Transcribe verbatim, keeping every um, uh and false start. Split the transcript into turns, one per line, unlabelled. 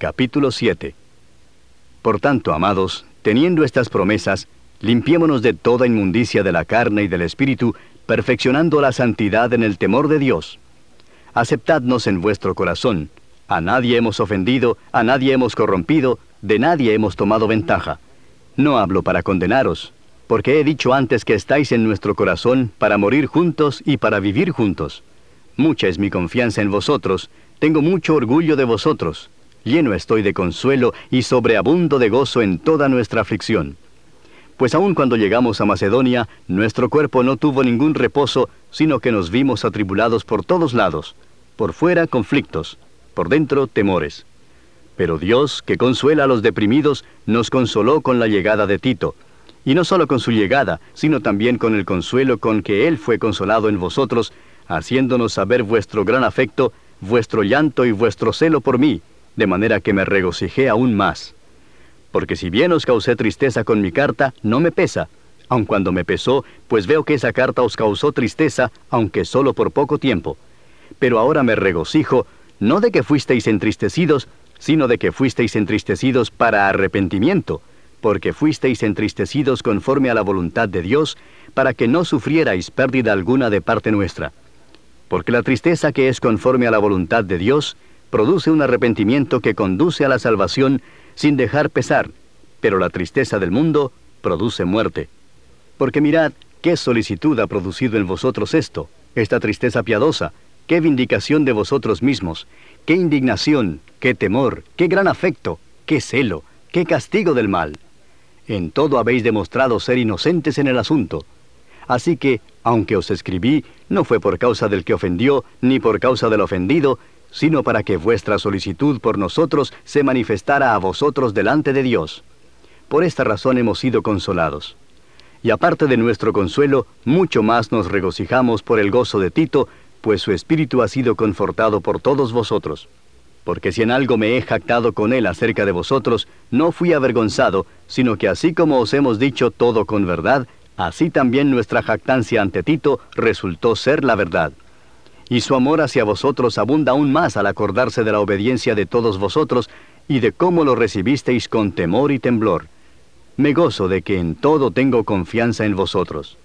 Capítulo siete. Por tanto, amados, teniendo estas promesas, limpiémonos de toda inmundicia de la carne y del espíritu, perfeccionando la santidad en el temor de Dios. Aceptadnos en vuestro corazón. A nadie hemos ofendido, a nadie hemos corrompido, de nadie hemos tomado ventaja. No hablo para condenaros, porque he dicho antes que estáis en nuestro corazón para morir juntos y para vivir juntos. Mucha es mi confianza en vosotros, tengo mucho orgullo de vosotros. Lleno estoy de consuelo y sobreabundo de gozo en toda nuestra aflicción. Pues aun cuando llegamos a Macedonia, nuestro cuerpo no tuvo ningún reposo, sino que nos vimos atribulados por todos lados. Por fuera, conflictos; por dentro, temores. Pero Dios, que consuela a los deprimidos, nos consoló con la llegada de Tito. Y no solo con su llegada, sino también con el consuelo con que él fue consolado en vosotros, haciéndonos saber vuestro gran afecto, vuestro llanto y vuestro celo por mí, de manera que me regocijé aún más. Porque si bien os causé tristeza con mi carta, no me pesa, aun cuando me pesó, pues veo que esa carta os causó tristeza, aunque solo por poco tiempo. Pero ahora me regocijo, no de que fuisteis entristecidos, sino de que fuisteis entristecidos para arrepentimiento, porque fuisteis entristecidos conforme a la voluntad de Dios, para que no sufrierais pérdida alguna de parte nuestra. Porque la tristeza que es conforme a la voluntad de Dios, produce un arrepentimiento que conduce a la salvación sin dejar pesar, pero la tristeza del mundo produce muerte. Porque mirad, qué solicitud ha producido en vosotros esto, esta tristeza piadosa, qué vindicación de vosotros mismos, qué indignación, qué temor, qué gran afecto, qué celo, qué castigo del mal. En todo habéis demostrado ser inocentes en el asunto. Así que, aunque os escribí, no fue por causa del que ofendió, ni por causa del ofendido, sino para que vuestra solicitud por nosotros se manifestara a vosotros delante de Dios. Por esta razón hemos sido consolados. Y aparte de nuestro consuelo, mucho más nos regocijamos por el gozo de Tito, pues su espíritu ha sido confortado por todos vosotros. Porque si en algo me he jactado con él acerca de vosotros, no fui avergonzado, sino que así como os hemos dicho todo con verdad, así también nuestra jactancia ante Tito resultó ser la verdad. Y su amor hacia vosotros abunda aún más al acordarse de la obediencia de todos vosotros y de cómo lo recibisteis con temor y temblor. Me gozo de que en todo tengo confianza en vosotros.